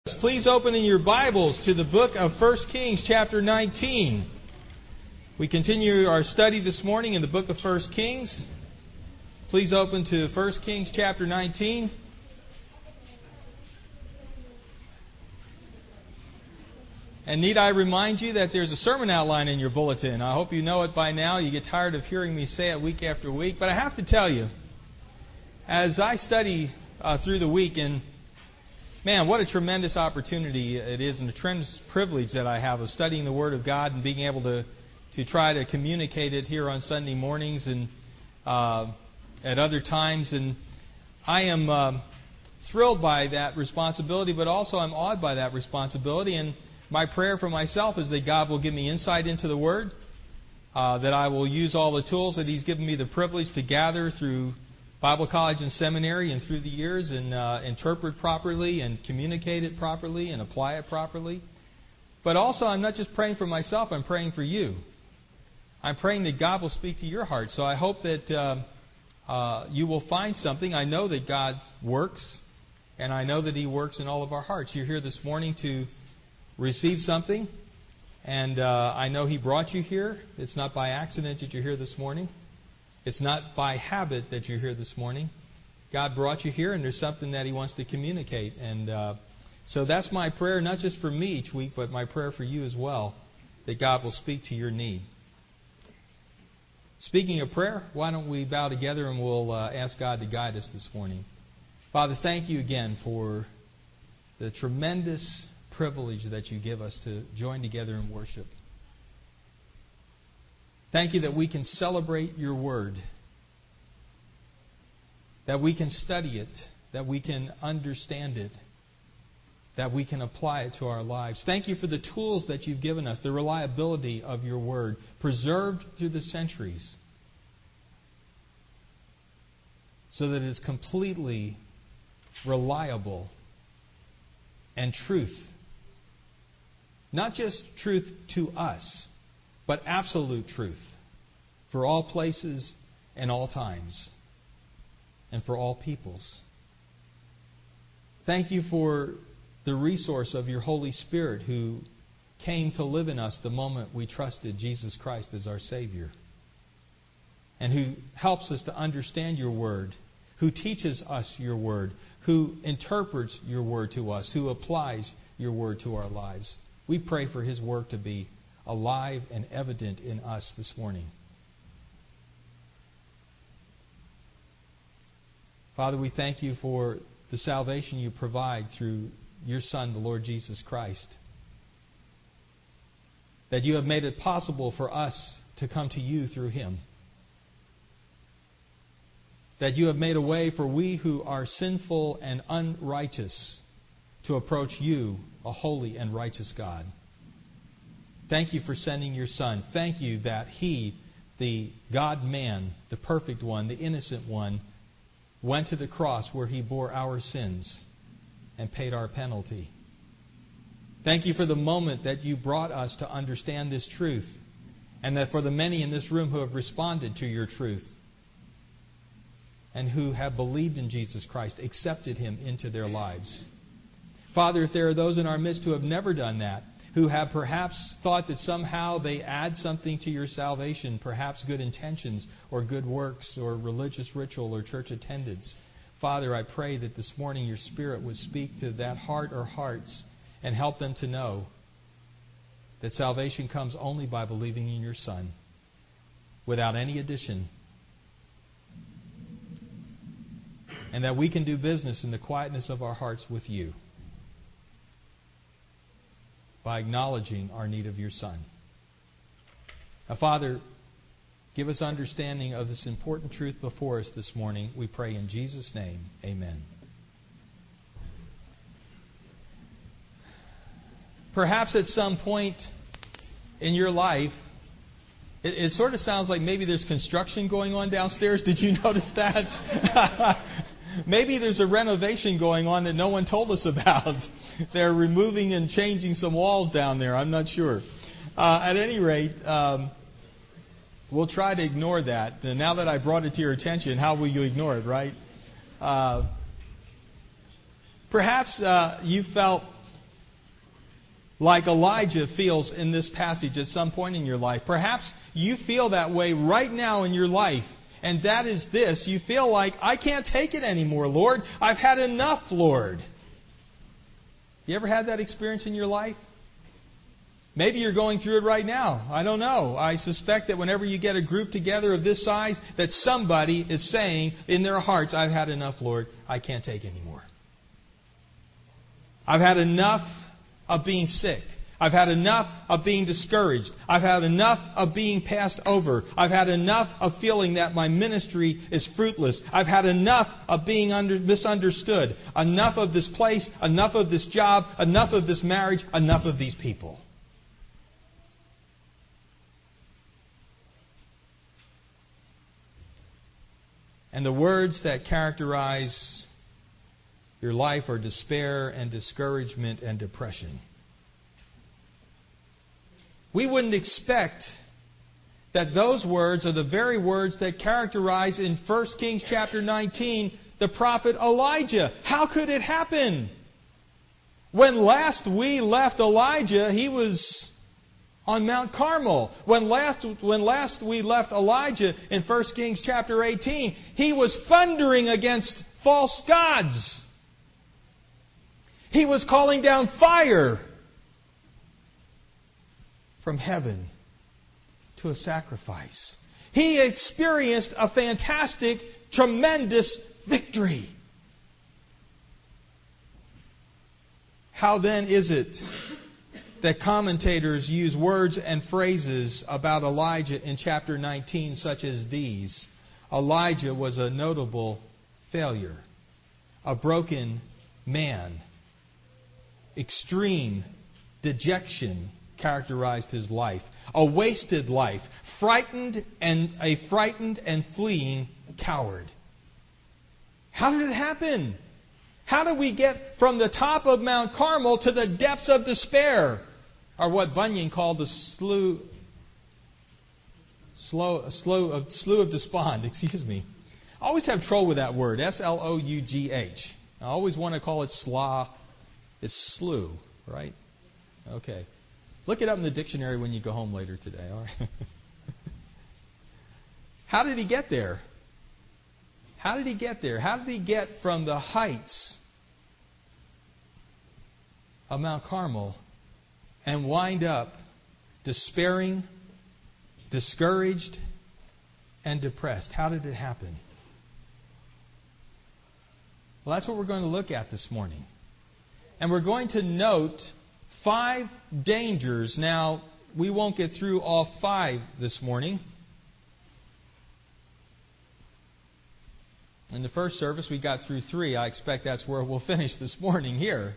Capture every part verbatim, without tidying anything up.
Please open in your Bibles to the book of First Kings chapter nineteen. We continue our study this morning in the book of First Kings. Please open to First Kings chapter nineteen. And need I remind you that there's a sermon outline in your bulletin. I hope you know it by now. You get tired of hearing me say it week after week. But I have to tell you, as I study uh, through the week, and man, what a tremendous opportunity it is and a tremendous privilege that I have of studying the Word of God and being able to, to try to communicate it here on Sunday mornings and uh, at other times. And I am uh, thrilled by that responsibility, but also I'm awed by that responsibility. And my prayer for myself is that God will give me insight into the Word, uh, that I will use all the tools that He's given me the privilege to gather through Bible college and seminary and through the years, and uh, interpret properly and communicate it properly and apply it properly. But also, I'm not just praying for myself, I'm praying for you. I'm praying that God will speak to your heart. So I hope that uh, uh, you will find something. I know that God works, and I know that He works in all of our hearts. You're here this morning to receive something, and uh, I know He brought you here. It's not by accident that you're here this morning. It's not by habit that you're here this morning. God brought you here, and there's something that He wants to communicate. And uh, so that's my prayer, not just for me each week, but my prayer for you as well, that God will speak to your need. Speaking of prayer, why don't we bow together and we'll uh, ask God to guide us this morning. Father, thank you again for the tremendous privilege that you give us to join together in worship. Thank you that we can celebrate your word, that we can study it, that we can understand it, that we can apply it to our lives. Thank you for the tools that you've given us, the reliability of your word, preserved through the centuries, so that it's completely reliable and truth. Not just truth to us, but absolute truth for all places and all times and for all peoples. Thank you for the resource of your Holy Spirit who came to live in us the moment we trusted Jesus Christ as our Savior, and who helps us to understand your word, who teaches us your word, who interprets your word to us, who applies your word to our lives. We pray for His work to be alive and evident in us this morning. Father, we thank you for the salvation you provide through your Son, the Lord Jesus Christ. That you have made it possible for us to come to you through Him. That you have made a way for we who are sinful and unrighteous to approach you, a holy and righteous God. Thank you for sending your Son. Thank you that He, the God-man, the perfect one, the innocent one, went to the cross where He bore our sins and paid our penalty. Thank you for the moment that you brought us to understand this truth, and that for the many in this room who have responded to your truth and who have believed in Jesus Christ, accepted Him into their lives. Father, if there are those in our midst who have never done that, who have perhaps thought that somehow they add something to your salvation, perhaps good intentions or good works or religious ritual or church attendance, Father, I pray that this morning your Spirit would speak to that heart or hearts and help them to know that salvation comes only by believing in your Son, without any addition, and that we can do business in the quietness of our hearts with you, by acknowledging our need of your Son. Now, Father, give us understanding of this important truth before us this morning. We pray in Jesus' name. Amen. Perhaps at some point in your life, it, it sort of sounds like maybe there's construction going on downstairs. Did you notice that? Maybe there's a renovation going on that no one told us about. They're removing and changing some walls down there. I'm not sure. Uh, at any rate, um, we'll try to ignore that. And now that I brought it to your attention, how will you ignore it, right? Uh, perhaps uh, you felt like Elijah feels in this passage at some point in your life. Perhaps you feel that way right now in your life. And that is this. You feel like, I can't take it anymore, Lord. I've had enough, Lord. You ever had that experience in your life? Maybe you're going through it right now. I don't know. I suspect that whenever you get a group together of this size, that somebody is saying in their hearts, I've had enough, Lord. I can't take anymore. I've had enough of being sick. I've had enough of being discouraged. I've had enough of being passed over. I've had enough of feeling that my ministry is fruitless. I've had enough of being under, misunderstood. Enough of this place, enough of this job, enough of this marriage, enough of these people. And the words that characterize your life are despair and discouragement and depression. We wouldn't expect that those words are the very words that characterize in First Kings chapter nineteen the prophet Elijah. How could it happen? When last we left Elijah, he was on Mount Carmel. When last, when last we left Elijah in First Kings chapter eighteen, he was thundering against false gods. He was calling down fire from heaven to a sacrifice. He experienced a fantastic, tremendous victory. How then is it that commentators use words and phrases about Elijah in chapter nineteen such as these? Elijah was a notable failure, a broken man. Extreme dejection characterized his life. A wasted life. Frightened and a frightened and fleeing coward. How did it happen? How did we get from the top of Mount Carmel to the depths of despair? Or what Bunyan called the slough, slough, slough, of, slough of despond. Excuse me. I always have trouble with that word. S L O U G H. I always want to call it slough. It's slough, right? Okay. Look it up in the dictionary when you go home later today. All right. How did he get there? How did he get there? How did he get from the heights of Mount Carmel and wind up despairing, discouraged, and depressed? How did it happen? Well, that's what we're going to look at this morning. And we're going to note five dangers. Now, we won't get through all five this morning. In the first service, we got through three. I expect that's where we'll finish this morning here.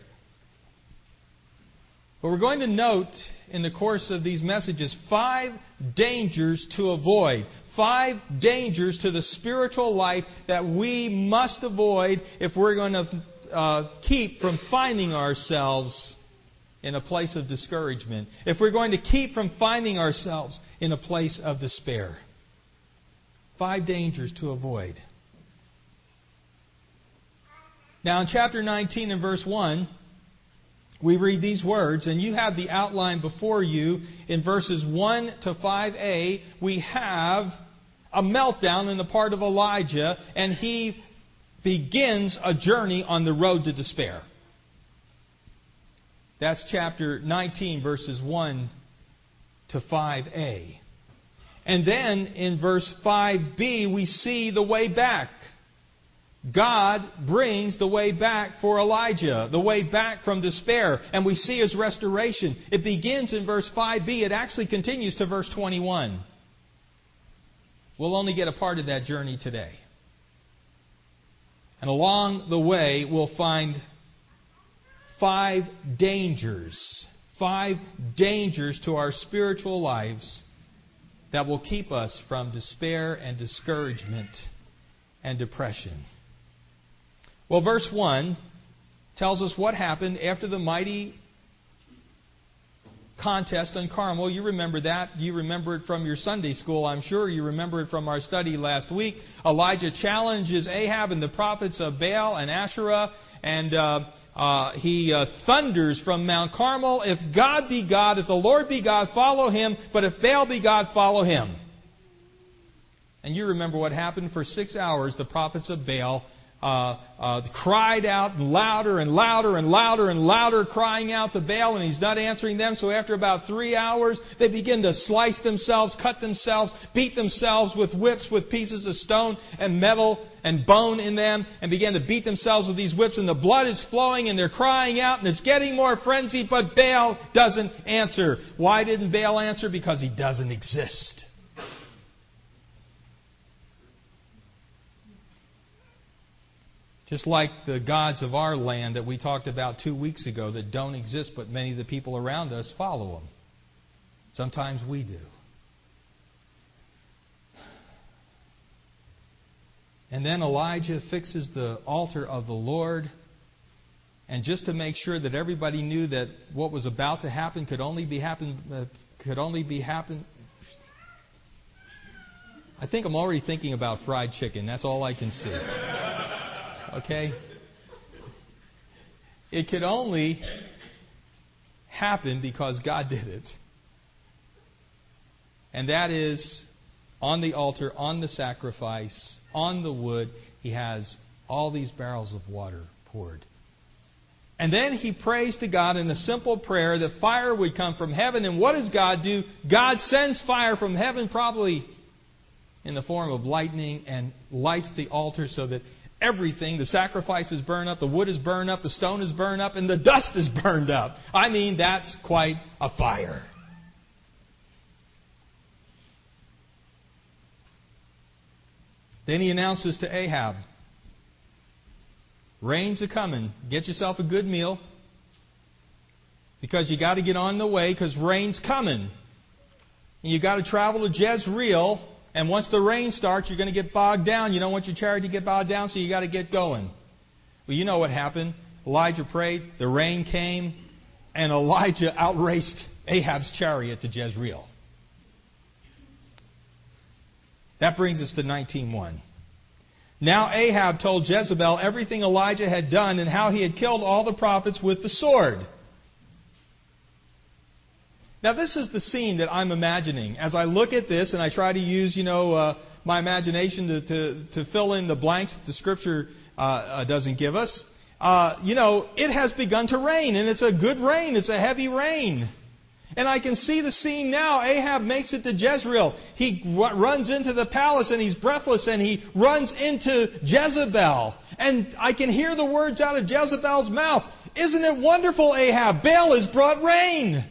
But we're going to note in the course of these messages five dangers to avoid. Five dangers to the spiritual life that we must avoid if we're going to uh, keep from finding ourselves in a place of discouragement. If we're going to keep from finding ourselves in a place of despair. Five dangers to avoid. Now in chapter nineteen and verse one, we read these words, and you have the outline before you. In verses one to five a, we have a meltdown on the part of Elijah, and he begins a journey on the road to despair. That's chapter nineteen, verses one to five a. And then in verse five b, we see the way back. God brings the way back for Elijah, the way back from despair, and we see His restoration. It begins in verse five b. It actually continues to verse twenty-one. We'll only get a part of that journey today. And along the way, we'll find five dangers, five dangers to our spiritual lives that will keep us from despair and discouragement and depression. Well, verse one tells us what happened after the mighty contest on Carmel. You remember that. You remember it from your Sunday school, I'm sure. You remember it from our study last week. Elijah challenges Ahab and the prophets of Baal and Asherah, and uh, uh, he uh, thunders from Mount Carmel, "If God be God, if the Lord be God, follow Him. But if Baal be God, follow him." And you remember what happened. For six hours, the prophets of Baal uh, uh, cried out louder and louder and louder and louder, crying out to Baal, and he's not answering them. So after about three hours, they begin to slice themselves, cut themselves, beat themselves with whips with pieces of stone and metal and bone in them, and begin to beat themselves with these whips, and the blood is flowing, and they're crying out, and it's getting more frenzied, but Baal doesn't answer. Why didn't Baal answer? Because he doesn't exist. Just like the gods of our land that we talked about two weeks ago that don't exist, but many of the people around us follow them. Sometimes we do. And then Elijah fixes the altar of the Lord. And just to make sure that everybody knew that what was about to happen could only be happen, uh, could only be happen. I think I'm already thinking about fried chicken. That's all I can see. Okay? It could only happen because God did it. And that is on the altar, on the sacrifice, on the wood, He has all these barrels of water poured. And then he prays to God in a simple prayer that fire would come from heaven. And what does God do? God sends fire from heaven, probably in the form of lightning, and lights the altar so that everything, the sacrifice is burned up, the wood is burned up, the stone is burned up, and the dust is burned up. I mean, that's quite a fire. Then he announces to Ahab, rain's a-coming. Get yourself a good meal, because you got to get on the way, because rain's coming. And you got to travel to Jezreel. And once the rain starts, you're going to get bogged down. You don't want your chariot to get bogged down, so you got to get going. Well, you know what happened. Elijah prayed, the rain came, and Elijah outraced Ahab's chariot to Jezreel. That brings us to nineteen one. Now Ahab told Jezebel everything Elijah had done and how he had killed all the prophets with the sword. Now, this is the scene that I'm imagining. As I look at this and I try to use, you know, uh, my imagination to, to, to fill in the blanks that the Scripture uh, uh, doesn't give us. Uh, you know, it has begun to rain, and it's a good rain. It's a heavy rain. And I can see the scene now. Ahab makes it to Jezreel. He r- runs into the palace, and he's breathless, and he runs into Jezebel. And I can hear the words out of Jezebel's mouth. "Isn't it wonderful, Ahab? Baal has brought rain."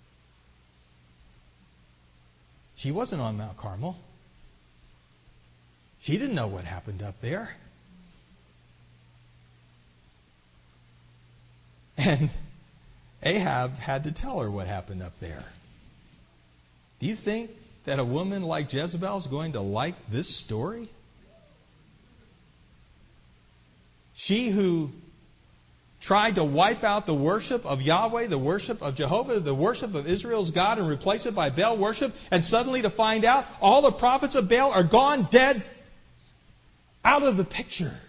She wasn't on Mount Carmel. She didn't know what happened up there. And Ahab had to tell her what happened up there. Do you think that a woman like Jezebel is going to like this story? She who tried to wipe out the worship of Yahweh, the worship of Jehovah, the worship of Israel's God, and replace it by Baal worship, and suddenly to find out all the prophets of Baal are gone, dead, out of the picture.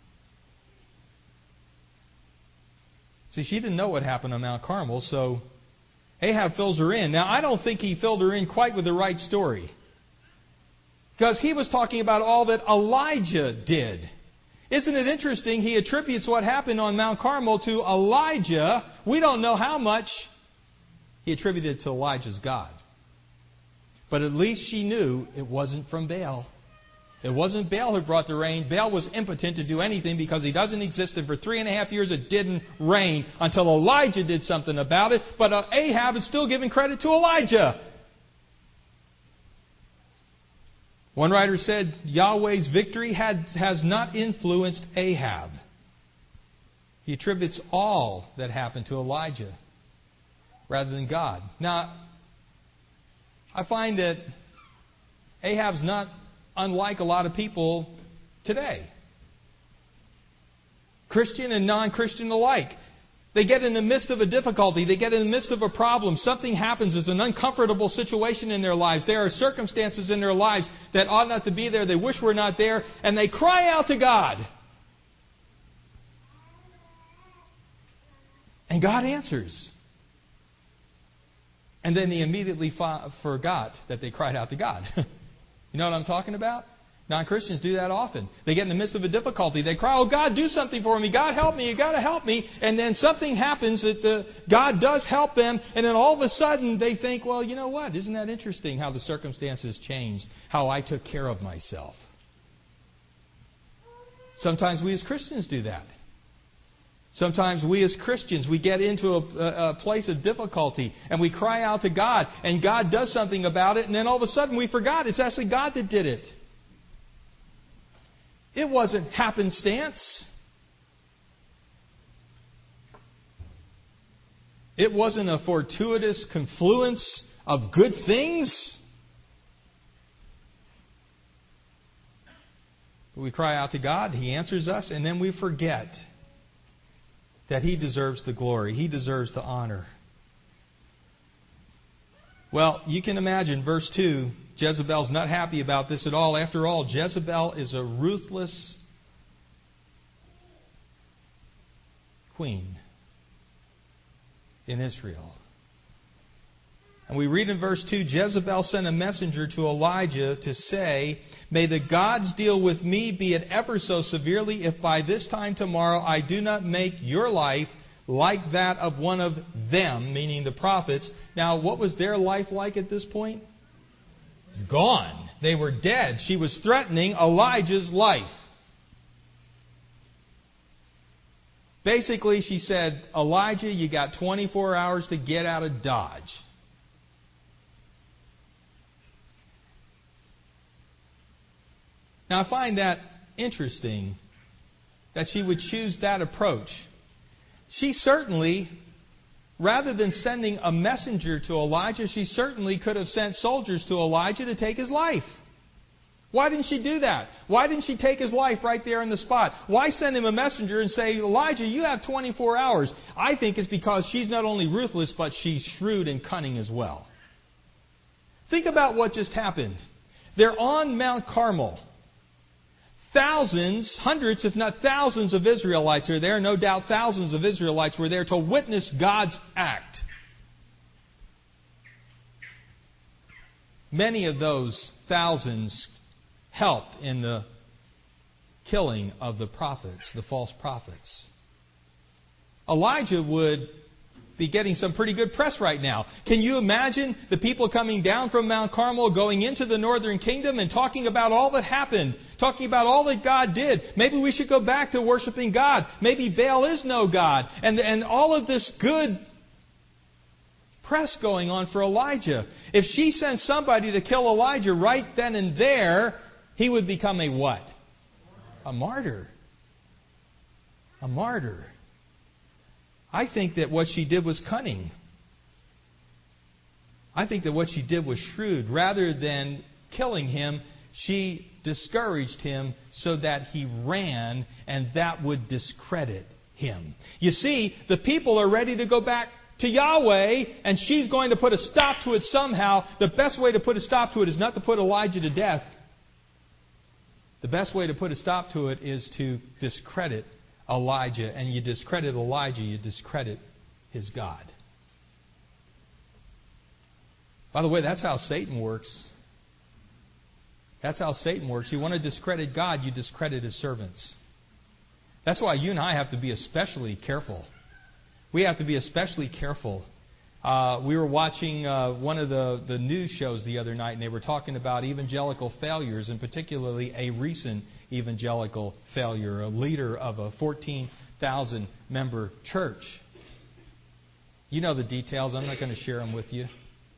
See, she didn't know what happened on Mount Carmel, so Ahab fills her in. Now, I don't think he filled her in quite with the right story, because he was talking about all that Elijah did. Isn't it interesting? He attributes what happened on Mount Carmel to Elijah. We don't know how much he attributed to Elijah's God. But at least she knew it wasn't from Baal. It wasn't Baal who brought the rain. Baal was impotent to do anything because he doesn't exist. And for three and a half years it didn't rain until Elijah did something about it. But uh, Ahab is still giving credit to Elijah. One writer said, Yahweh's victory had, has not influenced Ahab. He attributes all that happened to Elijah rather than God. Now, I find that Ahab's not unlike a lot of people today. Christian and non-Christian alike. They get in the midst of a difficulty. They get in the midst of a problem. Something happens. There's an uncomfortable situation in their lives. There are circumstances in their lives that ought not to be there. They wish were not there. And they cry out to God. And God answers. And then he immediately fo- forgot that they cried out to God. You know what I'm talking about? Non-Christians do that often. They get in the midst of a difficulty. They cry, oh, God, do something for me. God, help me. You got to help me. And then something happens that the, God does help them. And then all of a sudden they think, well, you know what? Isn't that interesting how the circumstances changed? How I took care of myself. Sometimes we as Christians do that. Sometimes we as Christians, we get into a, a place of difficulty and we cry out to God and God does something about it and then all of a sudden we forgot it's actually God that did it. It wasn't happenstance. It wasn't a fortuitous confluence of good things. We cry out to God, He answers us, and then we forget that He deserves the glory. He deserves the honor. Well, you can imagine, verse two, Jezebel's not happy about this at all. After all, Jezebel is a ruthless queen in Israel. And we read in verse two, Jezebel sent a messenger to Elijah to say, may the gods deal with me, be it ever so severely, if by this time tomorrow I do not make your life like that of one of them, meaning the prophets. Now, what was their life like at this point? Gone. They were dead. She was threatening Elijah's life. Basically, she said, Elijah, you got twenty-four hours to get out of Dodge. Now, I find that interesting that she would choose that approach. She certainly, rather than sending a messenger to Elijah, she certainly could have sent soldiers to Elijah to take his life. Why didn't she do that? Why didn't she take his life right there on the spot? Why send him a messenger and say, Elijah, you have twenty-four hours? I think it's because she's not only ruthless, but she's shrewd and cunning as well. Think about what just happened. They're on Mount Carmel. Thousands, hundreds, if not thousands of Israelites are there. No doubt thousands of Israelites were there to witness God's act. Many of those thousands helped in the killing of the prophets, the false prophets. Elijah would be getting some pretty good press right now. Can you imagine the people coming down from Mount Carmel, going into the northern kingdom and talking about all that happened, talking about all that God did? Maybe we should go back to worshiping God. Maybe Baal is no God. And, and all of this good press going on for Elijah. If she sent somebody to kill Elijah right then and there, he would become a what? A martyr. A martyr. I think that what she did was cunning. I think that what she did was shrewd. Rather than killing him, she discouraged him so that he ran, and that would discredit him. You see, the people are ready to go back to Yahweh, and she's going to put a stop to it somehow. The best way to put a stop to it is not to put Elijah to death. The best way to put a stop to it is to discredit Elijah. And you discredit Elijah, you discredit his God. By the way, that's how Satan works. That's how Satan works. You want to discredit God, you discredit His servants. That's why you and I have to be especially careful. We have to be especially careful. Uh, we were watching uh, one of the, the news shows the other night, and they were talking about evangelical failures, and particularly a recent evangelical failure, a leader of a fourteen thousand member church. You know the details. I'm not going to share them with you.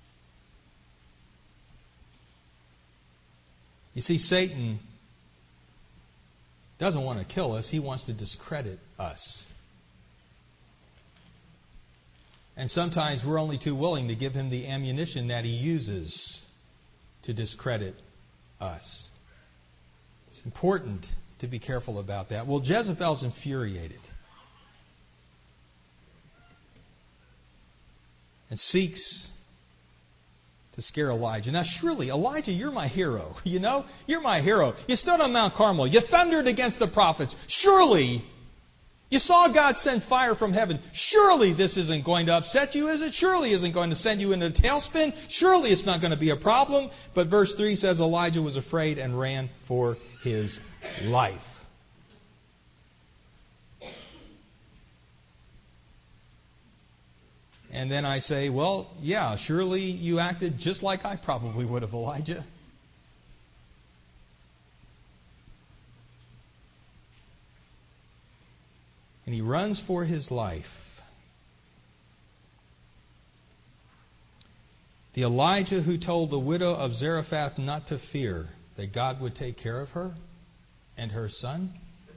You see, Satan doesn't want to kill us. He wants to discredit us. And sometimes we're only too willing to give him the ammunition that he uses to discredit us. It's important to be careful about that. Well, Jezebel's infuriated and seeks to scare Elijah. Now, surely, Elijah, you're my hero. You know, you're my hero. You stood on Mount Carmel. You thundered against the prophets. Surely, You saw God send fire from heaven. Surely this isn't going to upset you, is it? Surely isn't going to send you into a tailspin. Surely it's not going to be a problem. But verse three says Elijah was afraid and ran for his life. And then I say, well, yeah, surely you acted just like I probably would have, Elijah. And he runs for his life. The Elijah who told the widow of Zarephath not to fear, that God would take care of her and her son.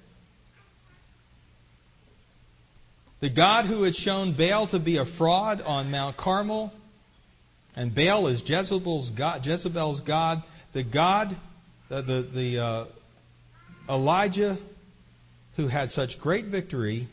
The God who had shown Baal to be a fraud on Mount Carmel, and Baal is Jezebel's God. Jezebel's God. The God, the the, the uh, Elijah who had such great victory,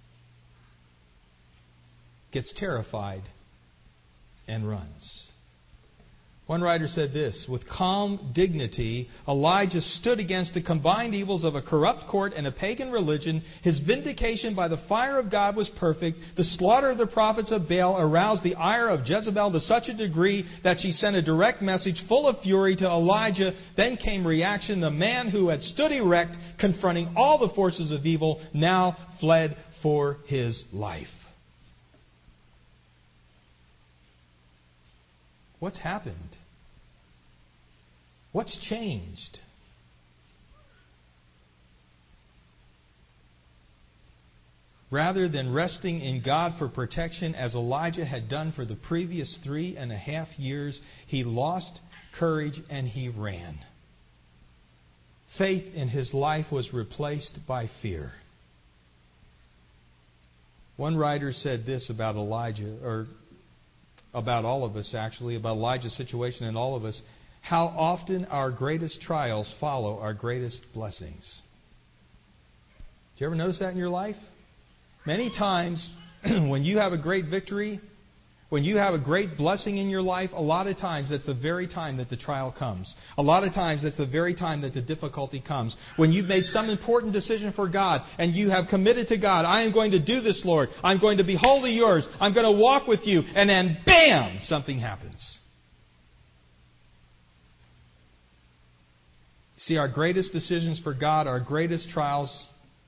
gets terrified and runs. One writer said this, with calm dignity, Elijah stood against the combined evils of a corrupt court and a pagan religion. His vindication by the fire of God was perfect. The slaughter of the prophets of Baal aroused the ire of Jezebel to such a degree that she sent a direct message full of fury to Elijah. Then came reaction. The man who had stood erect, confronting all the forces of evil, now fled for his life. What's happened? What's changed? Rather than resting in God for protection as Elijah had done for the previous three and a half years, he lost courage and he ran. Faith in his life was replaced by fear. One writer said this about Elijah, or about all of us actually, about Elijah's situation and all of us. How often our greatest trials follow our greatest blessings. Do you ever notice that in your life? Many times when you have a great victory, when you have a great blessing in your life, a lot of times that's the very time that the trial comes. A lot of times that's the very time that the difficulty comes. When you've made some important decision for God and you have committed to God, I am going to do this, Lord. I'm going to be wholly yours. I'm going to walk with you. And then, bam, something happens. See, our greatest decisions for God, our greatest trials,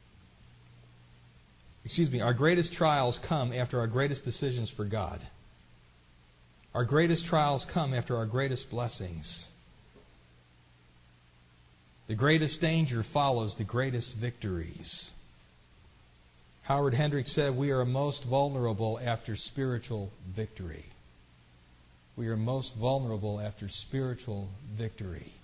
excuse me, our greatest trials come after our greatest decisions for God. Our greatest trials come after our greatest blessings. The greatest danger follows the greatest victories. Howard Hendricks said, we are most vulnerable after spiritual victory. We are most vulnerable after spiritual victory.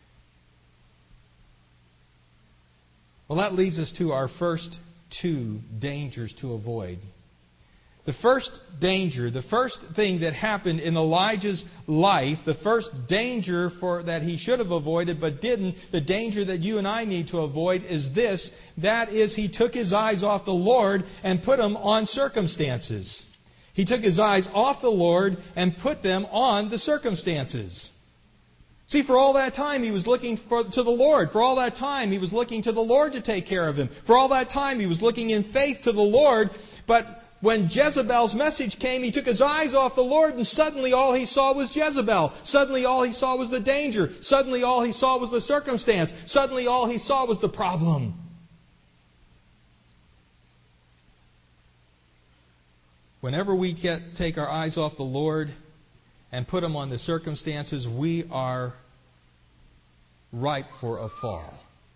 Well, that leads us to our first two dangers to avoid. The first danger, the first thing that happened in Elijah's life, the first danger for that he should have avoided but didn't, the danger that you and I need to avoid is this. That is, he took his eyes off the Lord and put them on circumstances. He took his eyes off the Lord and put them on the circumstances. See, for all that time he was looking for, to the Lord. For all that time he was looking to the Lord to take care of him. For all that time he was looking in faith to the Lord. But when Jezebel's message came, he took his eyes off the Lord and suddenly all he saw was Jezebel. Suddenly all he saw was the danger. Suddenly all he saw was the circumstance. Suddenly all he saw was the problem. Whenever we get, take our eyes off the Lord and put them on the circumstances, we are ripe for a fall.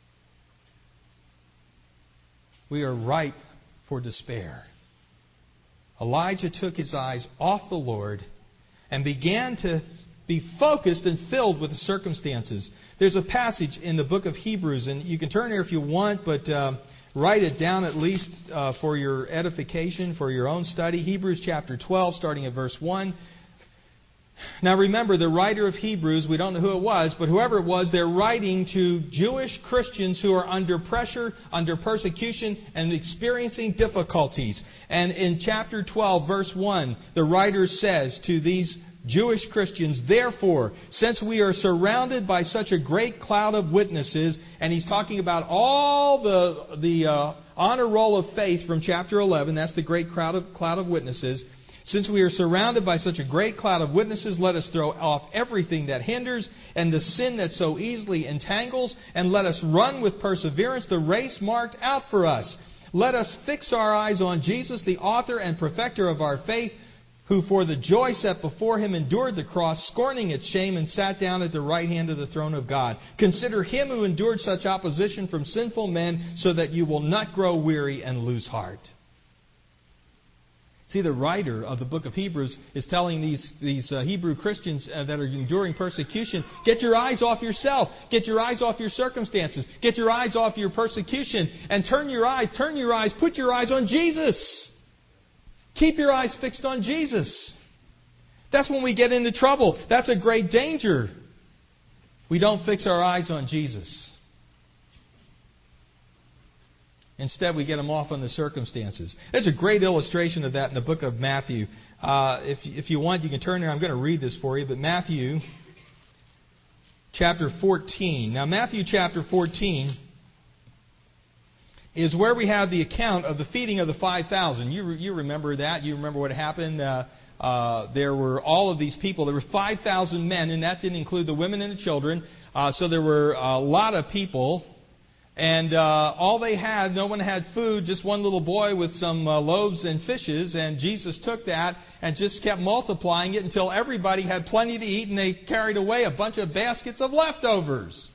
We are ripe for despair. Elijah took his eyes off the Lord and began to be focused and filled with the circumstances. There's a passage in the book of Hebrews, and you can turn there if you want, but uh, write it down at least uh, for your edification, for your own study. Hebrews chapter twelve, starting at verse one. Now remember, the writer of Hebrews, we don't know who it was, but whoever it was, they're writing to Jewish Christians who are under pressure, under persecution, and experiencing difficulties. And in chapter twelve, verse one, the writer says to these Jewish Christians, therefore, since we are surrounded by such a great cloud of witnesses, and he's talking about all the, the uh, honor roll of faith from chapter eleven, that's the great cloud of, cloud of witnesses. Since we are surrounded by such a great cloud of witnesses, let us throw off everything that hinders and the sin that so easily entangles, and let us run with perseverance the race marked out for us. Let us fix our eyes on Jesus, the author and perfecter of our faith, who for the joy set before him endured the cross, scorning its shame, and sat down at the right hand of the throne of God. Consider him who endured such opposition from sinful men, so that you will not grow weary and lose heart. See, the writer of the book of Hebrews is telling these, these uh, Hebrew Christians uh, that are enduring persecution, get your eyes off yourself. Get your eyes off your circumstances. Get your eyes off your persecution. And turn your eyes, turn your eyes, put your eyes on Jesus. Keep your eyes fixed on Jesus. That's when we get into trouble. That's a great danger. We don't fix our eyes on Jesus. Instead, we get them off on the circumstances. There's a great illustration of that in the book of Matthew. Uh, if, if you want, you can turn there. I'm going to read this for you. But Matthew chapter fourteen. Now, Matthew chapter fourteen is where we have the account of the feeding of the five thousand. You, you remember that. You remember what happened. Uh, uh, there were all of these people. There were five thousand men, and that didn't include the women and the children. Uh, so there were a lot of people. And uh, all they had, no one had food, just one little boy with some uh, loaves and fishes. And Jesus took that and just kept multiplying it until everybody had plenty to eat, and they carried away a bunch of baskets of leftovers.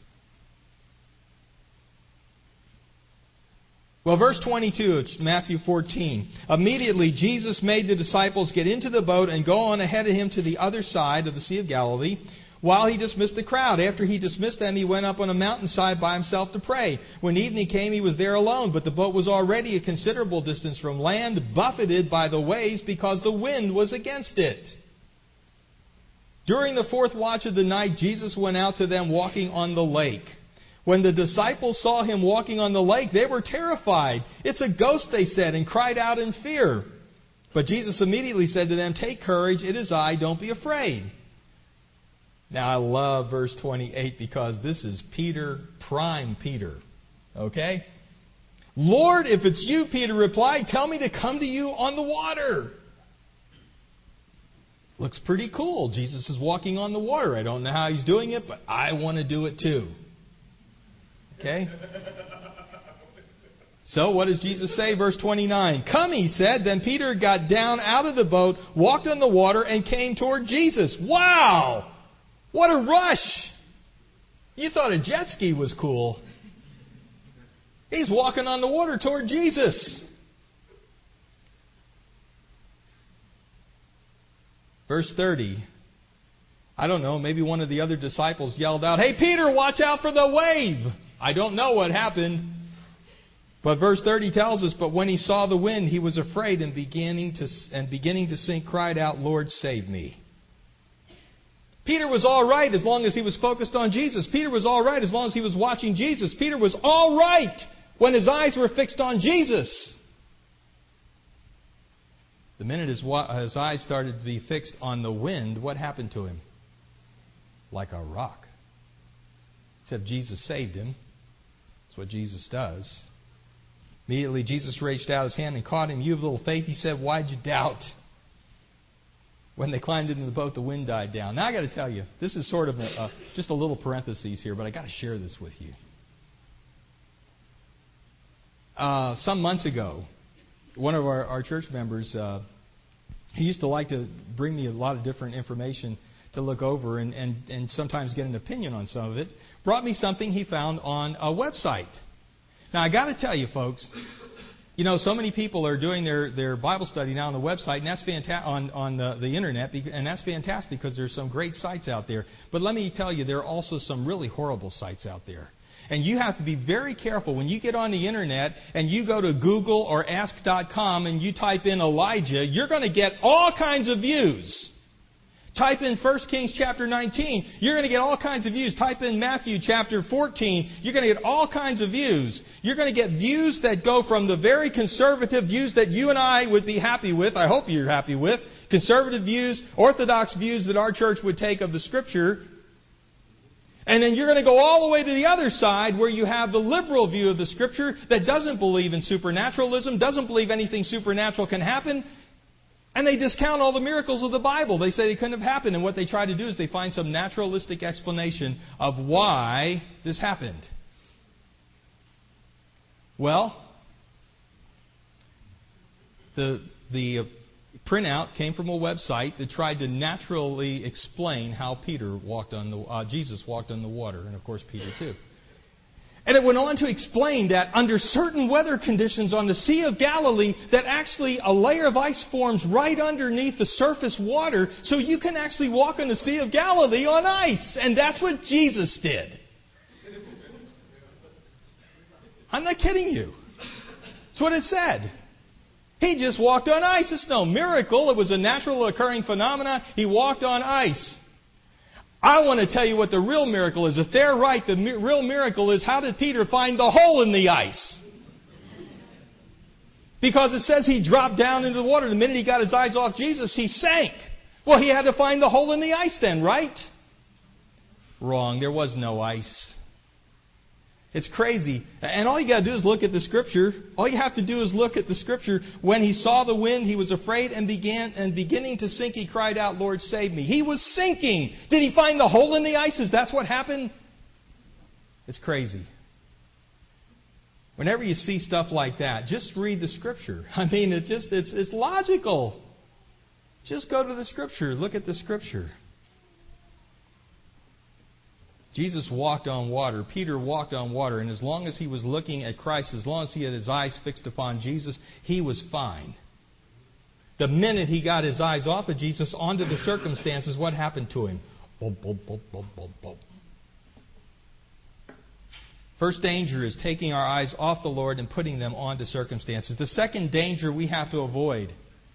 Well, verse twenty-two of Matthew fourteen. Immediately Jesus made the disciples get into the boat and go on ahead of him to the other side of the Sea of Galilee, while he dismissed the crowd. After he dismissed them, he went up on a mountainside by himself to pray. When evening came, he was there alone, but the boat was already a considerable distance from land, buffeted by the waves because the wind was against it. During the fourth watch of the night, Jesus went out to them walking on the lake. When the disciples saw him walking on the lake, they were terrified. It's a ghost, they said, and cried out in fear. But Jesus immediately said to them, take courage, it is I, don't be afraid. Now, I love verse twenty-eight because this is Peter, prime Peter. Okay? Lord, if it's you, Peter replied, tell me to come to you on the water. Looks pretty cool. Jesus is walking on the water. I don't know how he's doing it, but I want to do it too. Okay? So what does Jesus say? Verse twenty-nine. Come, he said. Then Peter got down out of the boat, walked on the water, and came toward Jesus. Wow! What a rush! You thought a jet ski was cool. He's walking on the water toward Jesus. Verse thirty. I don't know, maybe one of the other disciples yelled out, hey Peter, watch out for the wave! I don't know what happened. But verse thirty tells us, but when he saw the wind, he was afraid and beginning to, and beginning to sink, cried out, Lord, save me. Peter was all right as long as he was focused on Jesus. Peter was all right as long as he was watching Jesus. Peter was all right when his eyes were fixed on Jesus. The minute his, his eyes started to be fixed on the wind, what happened to him? Like a rock. Except Jesus saved him. That's what Jesus does. Immediately Jesus reached out his hand and caught him. You have little faith, he said, why'd you doubt? When they climbed into the boat, the wind died down. Now I got to tell you, this is sort of a, a, just a little parenthesis here, but I got to share this with you. Uh, some months ago, one of our, our church members, uh, he used to like to bring me a lot of different information to look over and, and, and sometimes get an opinion on some of it. Brought me something he found on a website. Now I got to tell you, folks. You know, so many people are doing their, their Bible study now on the website, and that's fanta- on, on the, the internet, and that's fantastic because there's some great sites out there. But let me tell you, there are also some really horrible sites out there. And you have to be very careful when you get on the internet and you go to Google or ask dot com and you type in Elijah, you're going to get all kinds of views. Type in First Kings chapter nineteen. You're going to get all kinds of views. Type in Matthew chapter fourteen. You're going to get all kinds of views. You're going to get views that go from the very conservative views that you and I would be happy with. I hope you're happy with. Conservative views, orthodox views that our church would take of the Scripture. And then you're going to go all the way to the other side where you have the liberal view of the Scripture that doesn't believe in supernaturalism, doesn't believe anything supernatural can happen. And they discount all the miracles of the Bible. They say they couldn't have happened. And what they try to do is they find some naturalistic explanation of why this happened. Well, the the printout came from a website that tried to naturally explain how Peter walked on the uh, Jesus walked on the water, and of course Peter too. And it went on to explain that under certain weather conditions on the Sea of Galilee, that actually a layer of ice forms right underneath the surface water, so you can actually walk on the Sea of Galilee on ice. And that's what Jesus did. I'm not kidding you. That's what it said. He just walked on ice. It's no miracle. It was a natural occurring phenomenon. He walked on ice. I want to tell you what the real miracle is. If they're right, the mi- real miracle is, how did Peter find the hole in the ice? Because it says he dropped down into the water. The minute he got his eyes off Jesus, he sank. Well, he had to find the hole in the ice then, right? Wrong. There was no ice. It's crazy. And all you got to do is look at the Scripture. All you have to do is look at the Scripture. When he saw the wind, he was afraid and began and beginning to sink, he cried out, "Lord, save me." He was sinking. Did he find the hole in the ice? Is that what happened? It's crazy. Whenever you see stuff like that, just read the Scripture. I mean, it just it's it's logical. Just go to the Scripture. Look at the Scripture. Jesus walked on water. Peter walked on water. And as long as he was looking at Christ, as long as he had his eyes fixed upon Jesus, he was fine. The minute he got his eyes off of Jesus onto the circumstances, what happened to him? Boom, boom, boom, boom, boom, boom. First danger is taking our eyes off the Lord and putting them onto circumstances. The second danger we have to avoid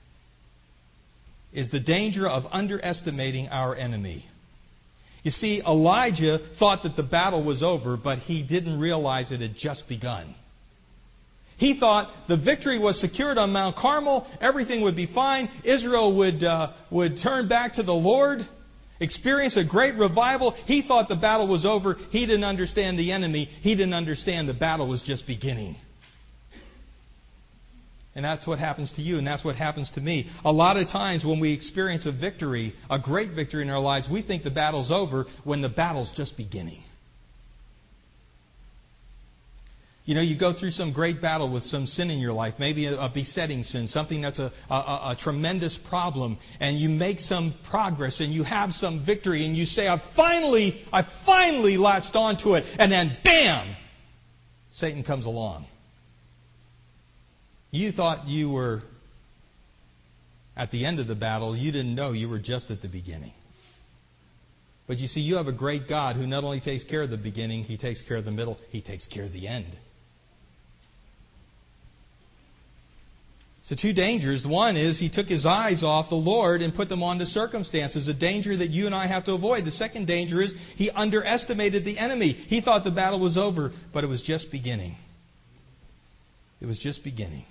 is the danger of underestimating our enemy. You see, Elijah thought that the battle was over, but he didn't realize it had just begun. He thought the victory was secured on Mount Carmel, everything would be fine, Israel would uh, would turn back to the Lord, experience a great revival. He thought the battle was over. He didn't understand the enemy. He didn't understand the battle was just beginning. And that's what happens to you, and that's what happens to me. A lot of times when we experience a victory, a great victory in our lives, we think the battle's over when the battle's just beginning. You know, you go through some great battle with some sin in your life, maybe a, a besetting sin, something that's a, a, a tremendous problem, and you make some progress and you have some victory, and you say, I finally, I finally latched onto it, and then bam, Satan comes along. You thought you were at the end of the battle. You didn't know you were just at the beginning. But you see, you have a great God who not only takes care of the beginning, He takes care of the middle, He takes care of the end. So two dangers. One is he took his eyes off the Lord and put them onto circumstances, a danger that you and I have to avoid. The second danger is he underestimated the enemy. He thought the battle was over, but it was just beginning. It was just beginning.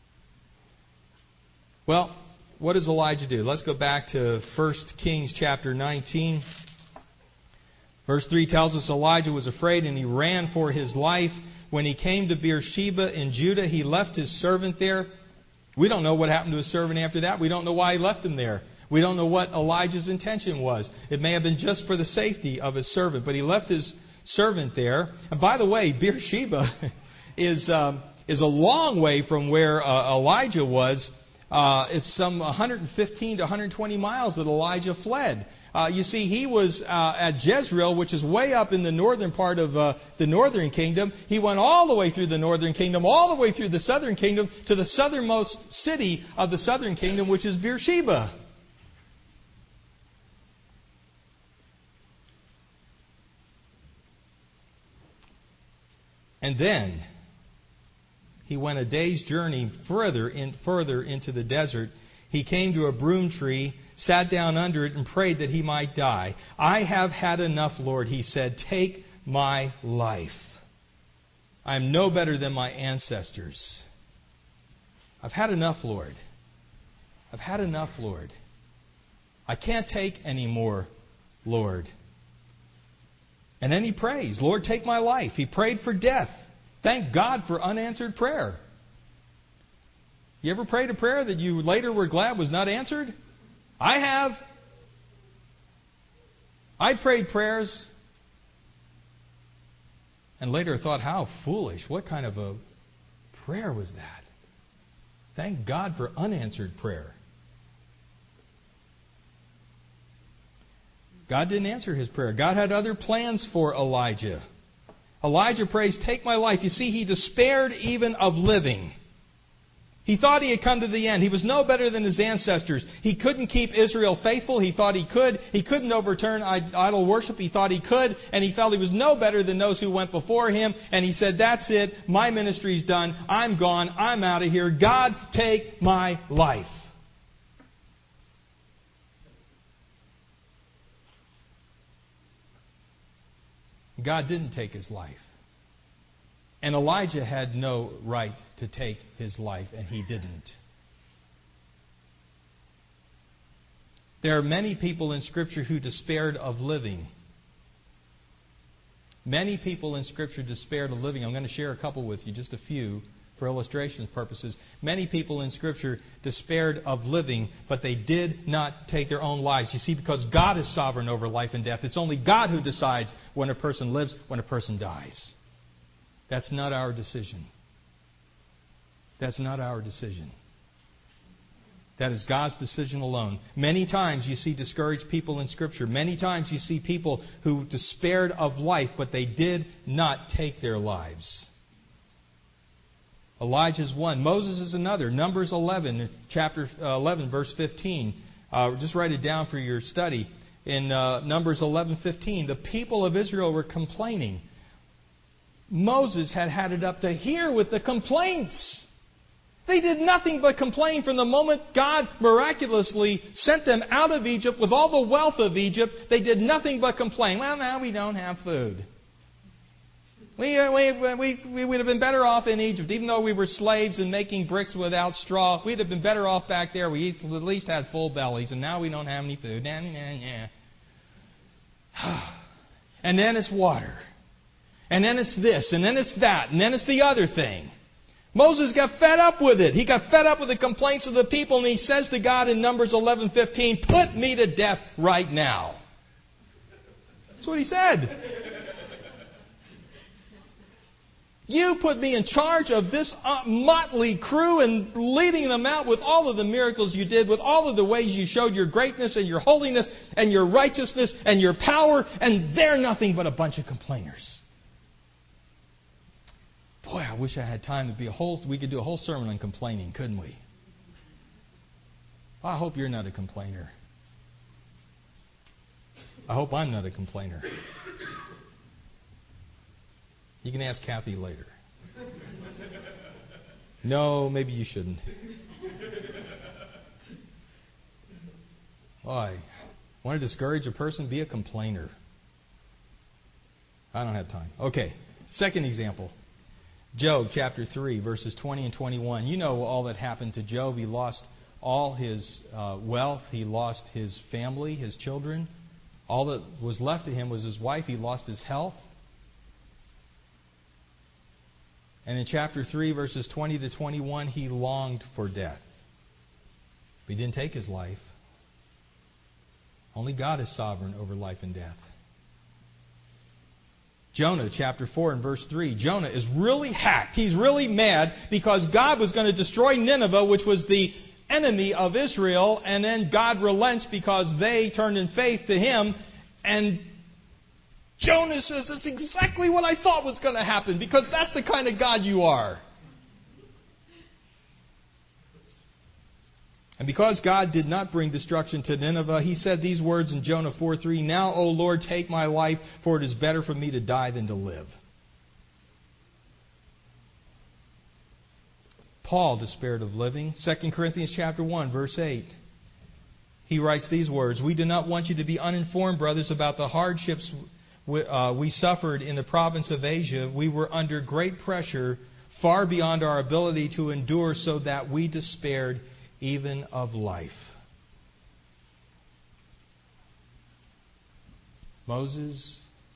Well, what does Elijah do? Let's go back to First Kings chapter nineteen. Verse three tells us Elijah was afraid and he ran for his life. When he came to Beersheba in Judah, he left his servant there. We don't know what happened to his servant after that. We don't know why he left him there. We don't know what Elijah's intention was. It may have been just for the safety of his servant, but he left his servant there. And by the way, Beersheba is um, is a long way from where uh, Elijah was. Uh, it's some one hundred fifteen to one hundred twenty miles that Elijah fled. Uh, you see, he was uh, at Jezreel, which is way up in the northern part of uh, the northern kingdom. He went all the way through the northern kingdom, all the way through the southern kingdom, to the southernmost city of the southern kingdom, which is Beersheba. And then he went a day's journey further in, further into the desert. he came to a broom tree, sat down under it, and prayed that he might die. I have had enough, Lord, he said. Take my life. I am no better than my ancestors. I've had enough, Lord. I've had enough, Lord. I can't take any more, Lord. And then he prays, Lord, take my life. He prayed for death. Thank God for unanswered prayer. You ever prayed a prayer that you later were glad was not answered? I have. I prayed prayers and later thought, how foolish. What kind of a prayer was that? Thank God for unanswered prayer. God didn't answer his prayer. God had other plans for Elijah. Elijah prays, take my life. You see, he despaired even of living. He thought he had come to the end. He was no better than his ancestors. He couldn't keep Israel faithful. He thought he could. He couldn't overturn idol worship. He thought he could. And he felt he was no better than those who went before him. And he said, that's it. My ministry's done. I'm gone. I'm out of here. God, take my life. God didn't take his life. And Elijah had no right to take his life, and he didn't. There are many people in Scripture who despaired of living. Many people in Scripture despaired of living. I'm going to share a couple with you, just a few, for illustration purposes. Many people in Scripture despaired of living, but they did not take their own lives. You see, because God is sovereign over life and death. It's only God who decides when a person lives, when a person dies. That's not our decision. That's not our decision. That is God's decision alone. Many times you see discouraged people in Scripture. Many times you see people who despaired of life, but they did not take their lives. Elijah's one. Moses is another. Numbers eleven, chapter eleven, verse fifteen. Uh, just write it down for your study. In uh, Numbers eleven fifteen, the people of Israel were complaining. Moses had had it up to here with the complaints. They did nothing but complain from the moment God miraculously sent them out of Egypt with all the wealth of Egypt. They did nothing but complain. Well, now we don't have food. We, we, we, we would have been better off in Egypt. Even though we were slaves and making bricks without straw, we'd have been better off back there. We at least had full bellies, and now we don't have any food. Nah, nah, nah. And then it's water. And then it's this, and then it's that, and then it's the other thing. Moses got fed up with it. He got fed up with the complaints of the people, and he says to God in Numbers eleven fifteen, put me to death right now. That's what he said. You put me in charge of this uh, motley crew and leading them out with all of the miracles you did, with all of the ways you showed your greatness and your holiness and your righteousness and your power, and they're nothing but a bunch of complainers. Boy, I wish I had time to be a whole. We could do a whole sermon on complaining, couldn't we? Well, I hope you're not a complainer. I hope I'm not a complainer. You can ask Kathy later. No, maybe you shouldn't. Why? Want to discourage a person? Be a complainer. I don't have time. Okay, second example. Job chapter three, verses twenty and twenty-one. You know all that happened to Job. He lost all his uh, wealth. He lost his family, his children. All that was left to him was his wife. He lost his health. And in chapter three, verses twenty to twenty-one, he longed for death. But he didn't take his life. Only God is sovereign over life and death. Jonah chapter four and verse three. Jonah is really hacked. He's really mad because God was going to destroy Nineveh, which was the enemy of Israel. And then God relents because they turned in faith to Him. And Jonah says, that's exactly what I thought was going to happen, because that's the kind of God you are. And because God did not bring destruction to Nineveh, He said these words in Jonah four three, now, O Lord, take my life, for it is better for me to die than to live. Paul despaired of living. Second Corinthians chapter one, verse eight. He writes these words, "We do not want you to be uninformed, brothers, about the hardships we, uh, we suffered in the province of Asia. We were under great pressure, far beyond our ability to endure, so that we despaired even of life." Moses,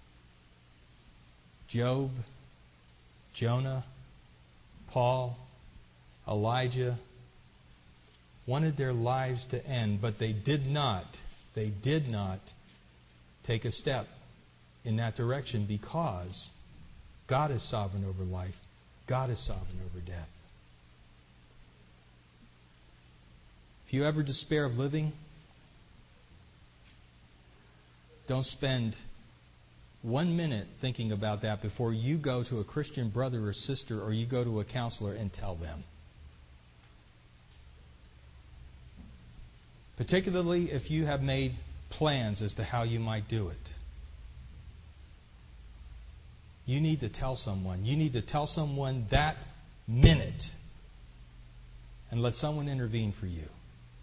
Job, Jonah, Paul, Elijah wanted their lives to end, but they did not, they did not take a step in that direction because God is sovereign over life. God is sovereign over death. If you ever despair of living, don't spend one minute thinking about that before you go to a Christian brother or sister or you go to a counselor and tell them. Particularly if you have made plans as to how you might do it. You need to tell someone. You need to tell someone that minute and let someone intervene for you.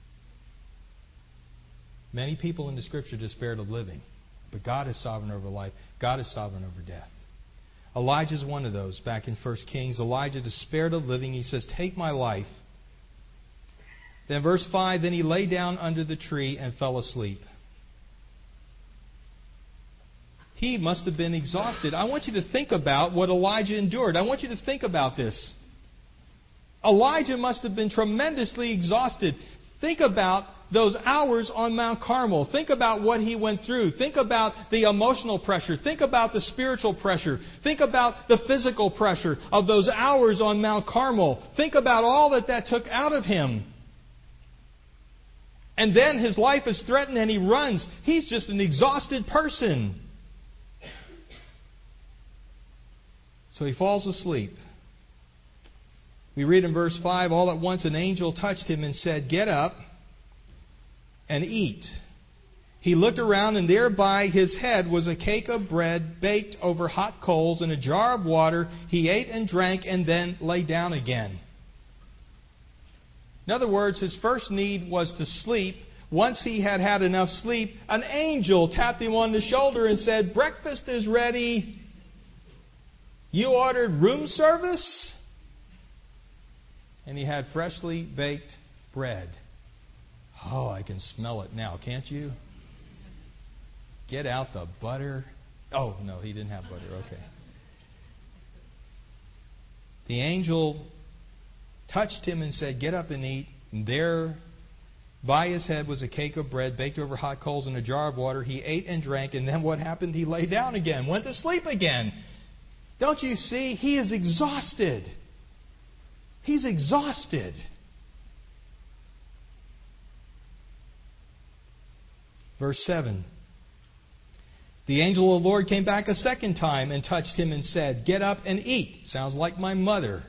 Many people in the Scripture despaired of living, but God is sovereign over life. God is sovereign over death. Elijah is one of those. Back in First Kings, Elijah despaired of living. He says, "Take my life." Then verse five, then he lay down under the tree and fell asleep. He must have been exhausted. I want you to think about what Elijah endured. I want you to think about this. Elijah must have been tremendously exhausted. Think about those hours on Mount Carmel. Think about what he went through. Think about the emotional pressure. Think about the spiritual pressure. Think about the physical pressure of those hours on Mount Carmel. Think about all that that took out of him. And then his life is threatened and he runs. He's just an exhausted person. So he falls asleep. We read in verse five, all at once an angel touched him and said, "Get up and eat." He looked around, and there by his head was a cake of bread baked over hot coals and a jar of water. He ate and drank and then lay down again. In other words, his first need was to sleep. Once he had had enough sleep, an angel tapped him on the shoulder and said, "Breakfast is ready. You ordered room service?" And he had freshly baked bread. Oh, I can smell it now, can't you? Get out the butter. Oh, no, he didn't have butter. Okay. The angel touched him and said, "Get up and eat." And there by his head was a cake of bread baked over hot coals and a jar of water. He ate and drank, and then what happened? He lay down again, went to sleep again. Don't you see? He is exhausted. He's exhausted. Verse seven. The angel of the Lord came back a second time and touched him and said, "Get up and eat." Sounds like my mother.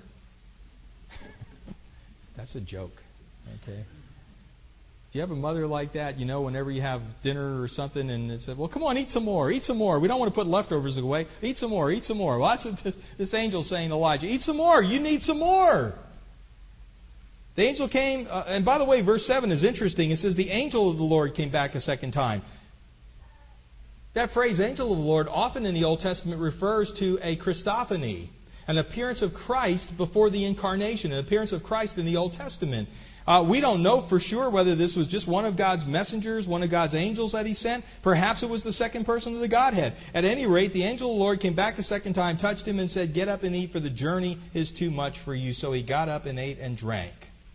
That's a joke. Okay. Do you have a mother like that? You know, whenever you have dinner or something and it said, "Well, come on, eat some more, eat some more. We don't want to put leftovers away. Eat some more, eat some more." Well, that's what this, this angel's saying to Elijah. Eat some more. You need some more. The angel came, uh, and by the way, verse seven is interesting. It says, the angel of the Lord came back a second time. That phrase, angel of the Lord, often in the Old Testament refers to a Christophany, an appearance of Christ before the incarnation, an appearance of Christ in the Old Testament. Uh, we don't know for sure whether this was just one of God's messengers, one of God's angels that He sent. Perhaps it was the second person of the Godhead. At any rate, the angel of the Lord came back a second time, touched him and said, "Get up and eat, for the journey is too much for you." So he got up and ate and drank.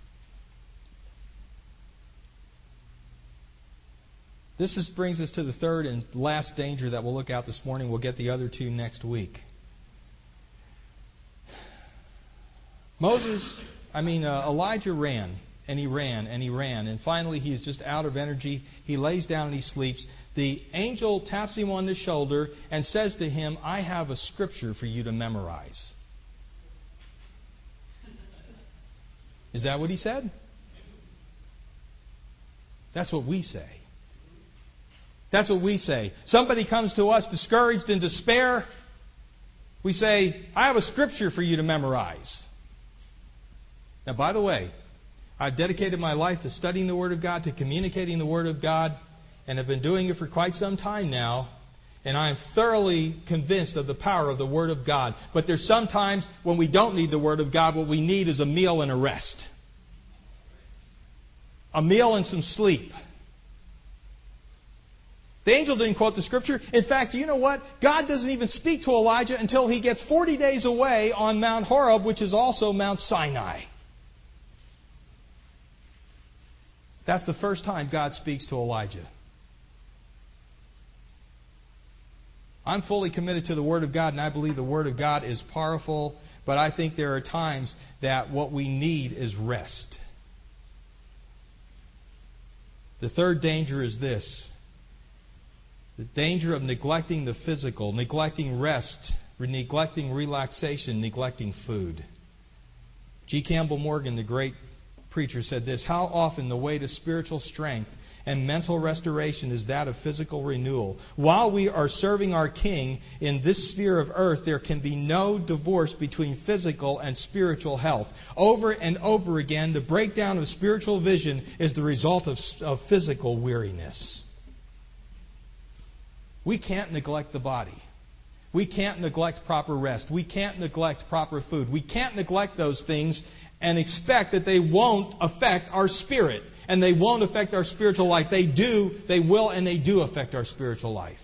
This is, brings us to the third and last danger that we'll look at this morning. We'll get the other two next week. Moses, I mean, uh, Elijah ran, and he ran, and he ran, and finally he's just out of energy. He lays down and he sleeps. The angel taps him on the shoulder and says to him, "I have a scripture for you to memorize." Is that what he said? That's what we say. That's what we say. Somebody comes to us discouraged in despair. We say, "I have a scripture for you to memorize." Now, by the way, I've dedicated my life to studying the Word of God, to communicating the Word of God, and have been doing it for quite some time now. And I am thoroughly convinced of the power of the Word of God. But there's some times when we don't need the Word of God. What we need is a meal and a rest. A meal and some sleep. The angel didn't quote the Scripture. In fact, you know what? God doesn't even speak to Elijah until he gets forty days away on Mount Horeb, which is also Mount Sinai. That's the first time God speaks to Elijah. I'm fully committed to the Word of God, and I believe the Word of God is powerful, but I think there are times that what we need is rest. The third danger is this. The danger of neglecting the physical, neglecting rest, neglecting relaxation, neglecting food. G. Campbell Morgan, the great preacher, said this: how often the way to spiritual strength and mental restoration is that of physical renewal. While we are serving our King in this sphere of earth, there can be no divorce between physical and spiritual health. Over and over again, the breakdown of spiritual vision is the result of, of physical weariness. We can't neglect the body. We can't neglect proper rest. We can't neglect proper food. We can't neglect those things and expect that they won't affect our spirit. And they won't affect our spiritual life. They do, they will, and they do affect our spiritual life.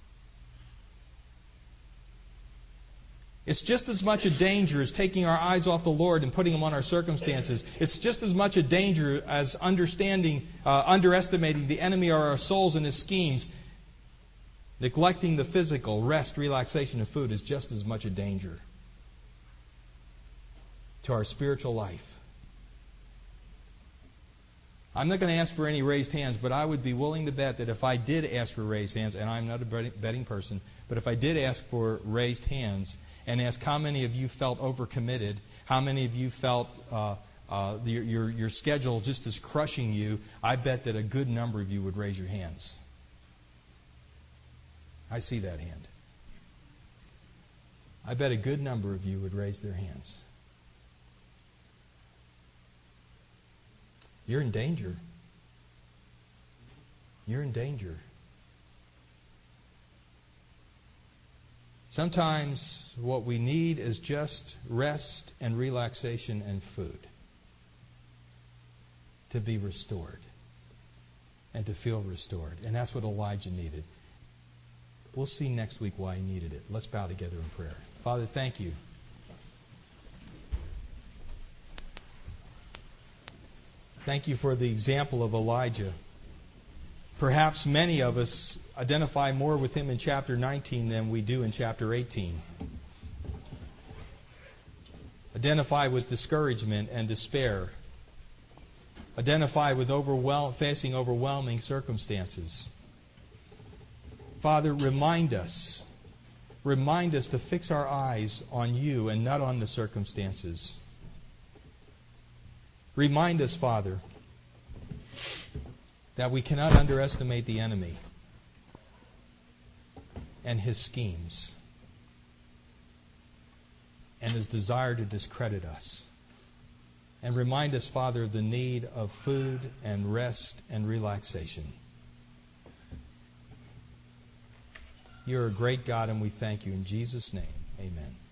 It's just as much a danger as taking our eyes off the Lord and putting them on our circumstances. It's just as much a danger as understanding, uh, underestimating the enemy or our souls and his schemes. Neglecting the physical, rest, relaxation, and food is just as much a danger to our spiritual life. I'm not going to ask for any raised hands, but I would be willing to bet that if I did ask for raised hands, and I'm not a betting person, but if I did ask for raised hands and ask how many of you felt overcommitted, how many of you felt uh, uh, your, your, your schedule just is crushing you, I bet that a good number of you would raise your hands. I see that hand. I bet a good number of you would raise their hands. You're in danger. You're in danger. Sometimes what we need is just rest and relaxation and food to be restored and to feel restored. And that's what Elijah needed. We'll see next week why he needed it. Let's bow together in prayer. Father, thank you. Thank you for the example of Elijah. Perhaps many of us identify more with him in chapter nineteen than we do in chapter eighteen. Identify with discouragement and despair. Identify with overwhel- facing overwhelming circumstances. Father, remind us. Remind us to fix our eyes on you and not on the circumstances. Remind us, Father, that we cannot underestimate the enemy and his schemes and his desire to discredit us. And remind us, Father, of the need of food and rest and relaxation. You're a great God, and we thank you. In Jesus' name, amen.